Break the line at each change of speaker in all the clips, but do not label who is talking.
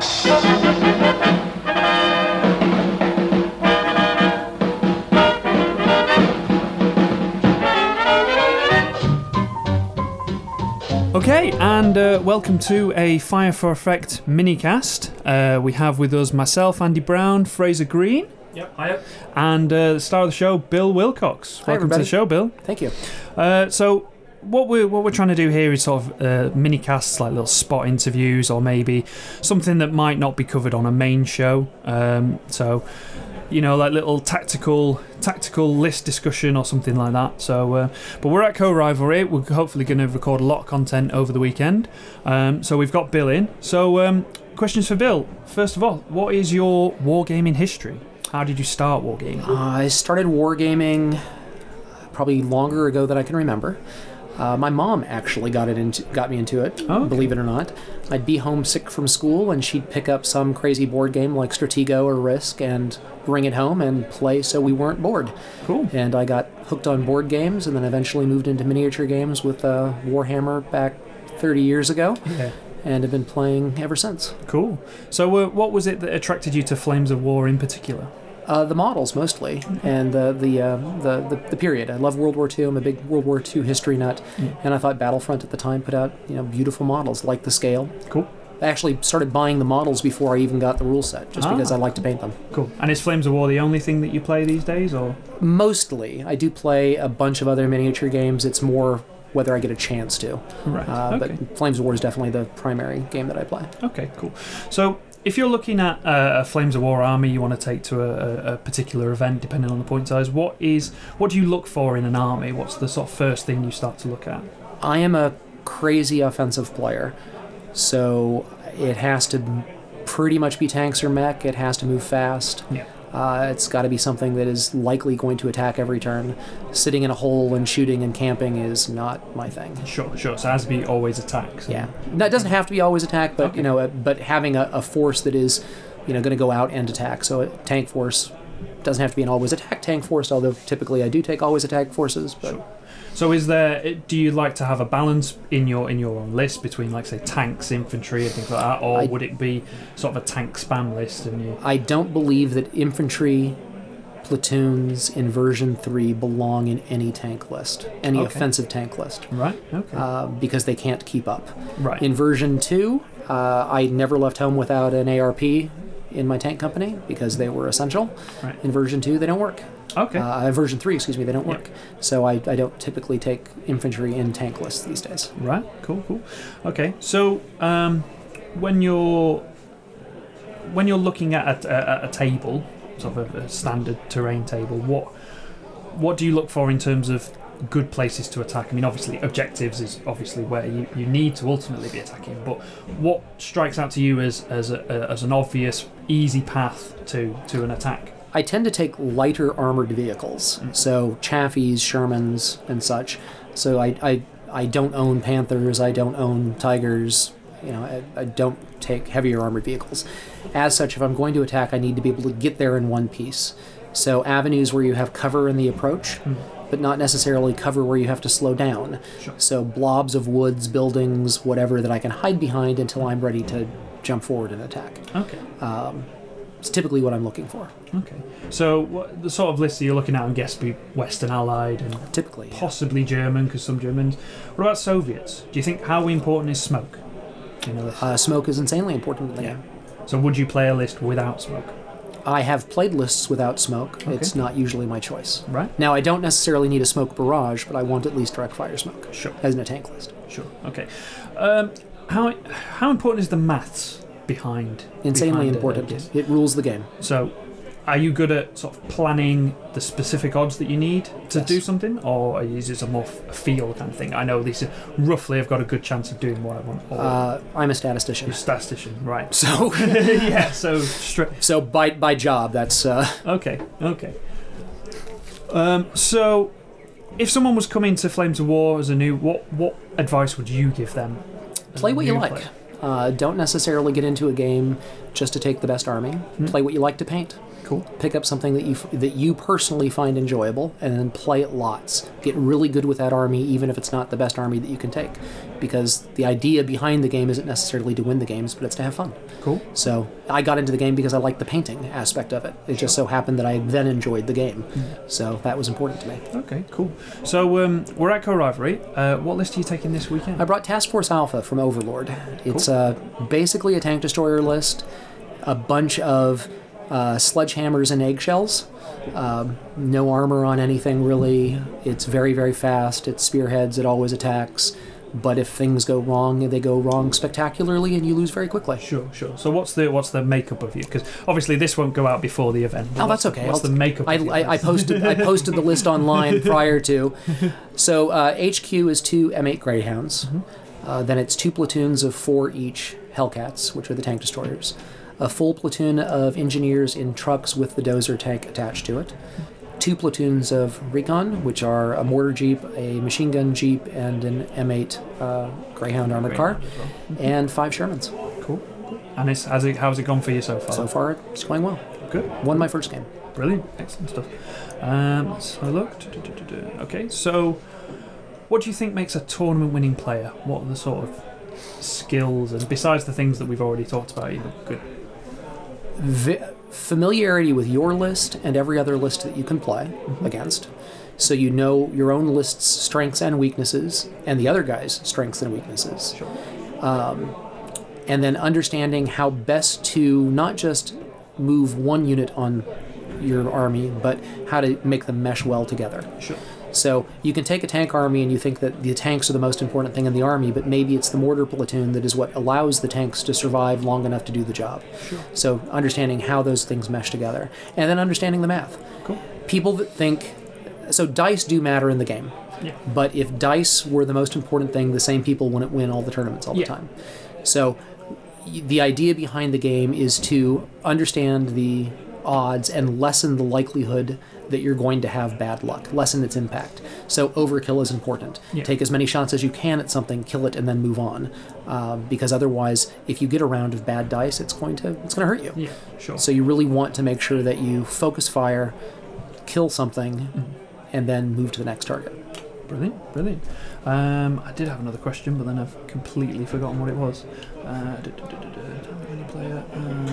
Okay, and welcome to a Fire for Effect minicast. We have with us myself, Andy Brown, Fraser Green.
Yep, hiya.
And the star of the show, Bill Wilcox.
Hi,
welcome
everybody.
to the show, Bill.
Thank you.
So what we're trying to do here is sort of mini-casts, like little spot interviews, or maybe something that might not be covered on a main show. So, you know, like little tactical list discussion or something like that. So, but we're at Co-Rivalry. We're hopefully going to record a lot of content over the weekend. So we've got Bill in. So, questions for Bill. First of all, what is your wargaming history? How did you start wargaming?
I started wargaming probably longer ago than I can remember. My mom actually got me into it,
Oh, okay.
Believe it or not. I'd be homesick from school, and she'd pick up some crazy board game like Stratego or Risk and bring it home and play so we weren't bored.
Cool.
And I got hooked on board games, and then eventually moved into miniature games with Warhammer back 30 years ago,
Yeah.
and have been playing ever since.
Cool. So, what was it that attracted you to Flames of War in particular?
The models mostly, and the period. I love World War II. I'm a big World War II history nut, and I thought Battlefront at the time put out beautiful models like the scale.
Cool.
I actually started buying the models before I even got the rule set, just because I like to paint them.
Cool. And is Flames of War the only thing that you play these days, or?
Mostly, I do play a bunch of other miniature games. It's more whether I get a chance to.
Right. Okay.
But Flames of War is definitely the primary game that I play.
Okay. Cool. So, if you're looking at a Flames of War army you want to take to a particular event, depending on the point size, what do you look for in an army? What's the sort of first thing you start to look at?
I am a crazy offensive player, so it has to pretty much be tanks or mech. It has to move fast.
Yeah.
It's got to be something that is likely going to attack every turn. Sitting in a hole and shooting and camping is not my thing.
Sure. So it has to be always attacks.
Yeah. No, it doesn't have to be always attack, but
Okay.
but having a force that is, going to go out and attack. So a tank force doesn't have to be an always attack tank force, although typically I do take always attack forces. But
Sure. So do you like to have a balance in your own list between, like, say, tanks, infantry, and things like that, or would it be sort of a tank spam list? And
I don't believe that infantry platoons in version 3 belong in any tank list, any
Okay.
offensive tank list,
Right. Okay.
because they can't keep up.
Right.
In version 2, I never left home without an ARP in my tank company because they were essential.
Right.
In version 2, they don't work.
Okay.
Version 3, they don't work. So I don't typically take infantry in tank lists these days.
Right. Cool. Okay. So when you're looking at a table, sort of a standard terrain table, what do you look for in terms of good places to attack? I mean, obviously objectives is obviously where you need to ultimately be attacking, but what strikes out to you as an obvious easy path to an attack?
I tend to take lighter armored vehicles, so Chaffies, Shermans, and such. So I don't own Panthers, I don't own Tigers, I don't take heavier armored vehicles. As such, if I'm going to attack, I need to be able to get there in one piece. So avenues where you have cover in the approach, but not necessarily cover where you have to slow down.
Sure.
So blobs of woods, buildings, whatever that I can hide behind until I'm ready to jump forward and attack.
Okay.
It's typically what I'm looking for.
Okay. So what the sort of list that you're looking at, I guess, be Western Allied and
Typically. Yeah.
possibly German, because some Germans. What about Soviets? Do you think, how important is smoke in a list?
Smoke is insanely important in the game.
So would you play a list without smoke?
I have played lists without smoke.
Okay.
It's not usually my choice.
Right.
Now, I don't necessarily need a smoke barrage, but I want at least direct fire smoke
Sure.
as in a tank list.
Sure. Okay. How important is the maths behind?
Insanely
behind
important.
yes.
It rules the game.
So, are you good at sort of planning the specific odds that you need to
Yes.
do something, or is it a more feel kind of thing? I know this is roughly I've got a good chance of doing what I want. Or
I'm a statistician.
you're a statistician, right?
So,
Yeah. So
so by job, that's
Okay. So, if someone was coming to Flames of War as a new, what advice would you give them? as
play
a
what you
new
like.
player?
Don't necessarily get into a game just to take the best army. Play what you like to paint.
Cool.
Pick up something that you personally find enjoyable, and then play it lots. Get really good with that army, even if it's not the best army that you can take. because the idea behind the game isn't necessarily to win the games, but it's to have fun.
Cool.
So I got into the game because I liked the painting aspect of it. It just so happened that I then enjoyed the game. So that was important to me.
Okay, cool. So we're at Co-Rivalry. What list are you taking this weekend?
I brought Task Force Alpha from Overlord. It's basically a tank destroyer list, a bunch of sledgehammers and eggshells. No armor on anything really. It's very, very fast. It spearheads. It always attacks. But if things go wrong, they go wrong spectacularly, and you lose very quickly.
Sure. So what's the makeup of you? Because obviously this won't go out before the event.
Oh, that's okay.
What's the makeup?
I posted the list online prior to. So HQ is 2 M8 Greyhounds. Then it's 2 platoons of 4 each Hellcats, which are the tank destroyers. A full platoon of engineers in trucks with the dozer tank attached to it. 2 platoons of recon, which are a mortar jeep, a machine gun jeep, and an M8 Greyhound armored car, and 5 Shermans.
Cool. And how's it gone for you so far?
So far, it's going well.
Good.
Won my first game.
Brilliant. Excellent stuff. Let's have a look. Okay, so what do you think makes a tournament-winning player? What are the sort of skills, and besides the things that we've already talked about, good?
Familiarity with your list and every other list that you can play against, so you know your own list's strengths and weaknesses and the other guy's strengths and weaknesses.
Sure.
And then understanding how best to not just move one unit on your army, but how to make them mesh well together.
Sure.
So you can take a tank army and you think that the tanks are the most important thing in the army, but maybe it's the mortar platoon that is what allows the tanks to survive long enough to do the job.
Sure.
So understanding how those things mesh together, and then understanding the math.
Cool.
People that think... So dice do matter in the game.
Yeah.
But if dice were the most important thing, the same people wouldn't win all the tournaments all the time. So the idea behind the game is to understand the odds and lessen the likelihood that you're going to have bad luck, lessen its impact. So overkill is important.
Yeah.
Take as many shots as you can at something, kill it, and then move on. Because otherwise, if you get a round of bad dice, it's going to hurt you.
Yeah, sure.
So you really want to make sure that you focus fire, kill something, and then move to the next target.
Brilliant. I did have another question, but then I've completely forgotten what it was. Player.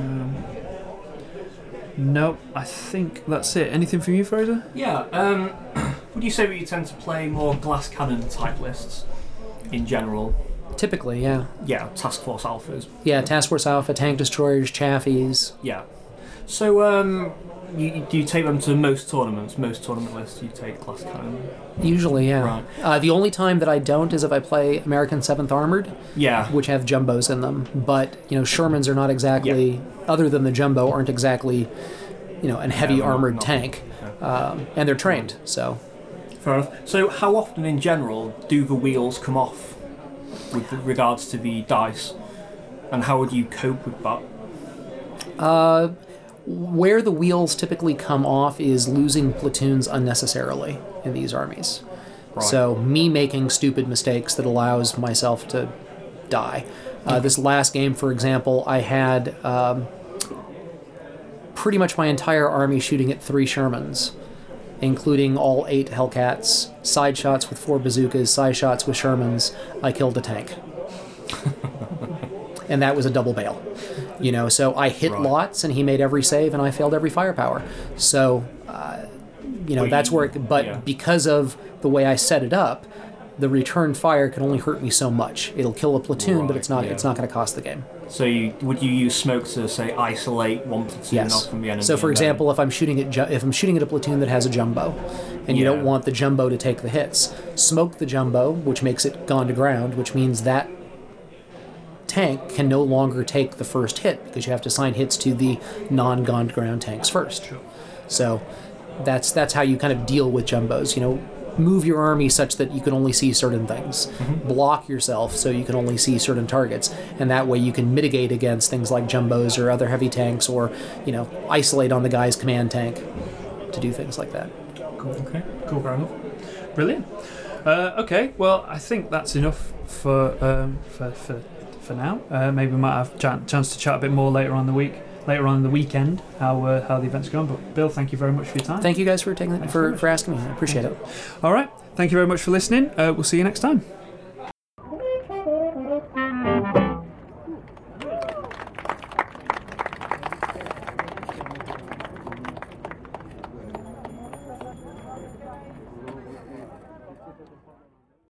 No, I think that's it. Anything from you, Fraser?
Yeah. Would you say that you tend to play more glass cannon type lists in general?
Typically, yeah.
Yeah, Task Force Alphas.
Yeah, Task Force Alpha, tank destroyers, chaffies.
Yeah. So, do you take them to most tournaments? Most tournament lists, you take glass cannon?
Usually, yeah.
Right.
The only time that I don't is if I play American 7th Armored,
Yeah.
which have jumbos in them. But, Shermans are not exactly, other than the jumbo, aren't exactly, an heavy armored tank. And they're trained, so...
Fair enough. So, how often in general do the wheels come off with regards to the dice? And how would you cope with that?
Where the wheels typically come off is losing platoons unnecessarily in these armies.
Right.
So me making stupid mistakes that allows myself to die. This last game, for example, I had pretty much my entire army shooting at 3 Shermans, including all 8 Hellcats, side shots with 4 bazookas, side shots with Shermans. I killed a tank. And that was a double bail. So I hit lots, and he made every save, and I failed every firepower. So, that's where because of the way I set it up, the return fire can only hurt me so much. It'll kill a platoon, but it's not going to cost the game.
So would you use smoke to, say, isolate one platoon off from the enemy?
So, for example, if I'm shooting at a platoon that has a jumbo, and you don't want the jumbo to take the hits, smoke the jumbo, which makes it gone to ground, which means that tank can no longer take the first hit because you have to assign hits to the non-gone to ground tanks first. Sure. So that's how you kind of deal with jumbos. Move your army such that you can only see certain things. Block yourself so you can only see certain targets, and that way you can mitigate against things like jumbos or other heavy tanks, or isolate on the guy's command tank to do things like that.
Cool. Okay. Cool. Fair enough. Brilliant. Okay. Well, I think that's enough for now. Maybe we might have a chance to chat a bit more later on in the weekend, how the event's going. But Bill, thank you very much for your time.
Thank you guys for asking me. I appreciate it.
All right. Thank you very much for listening. We'll see you next time.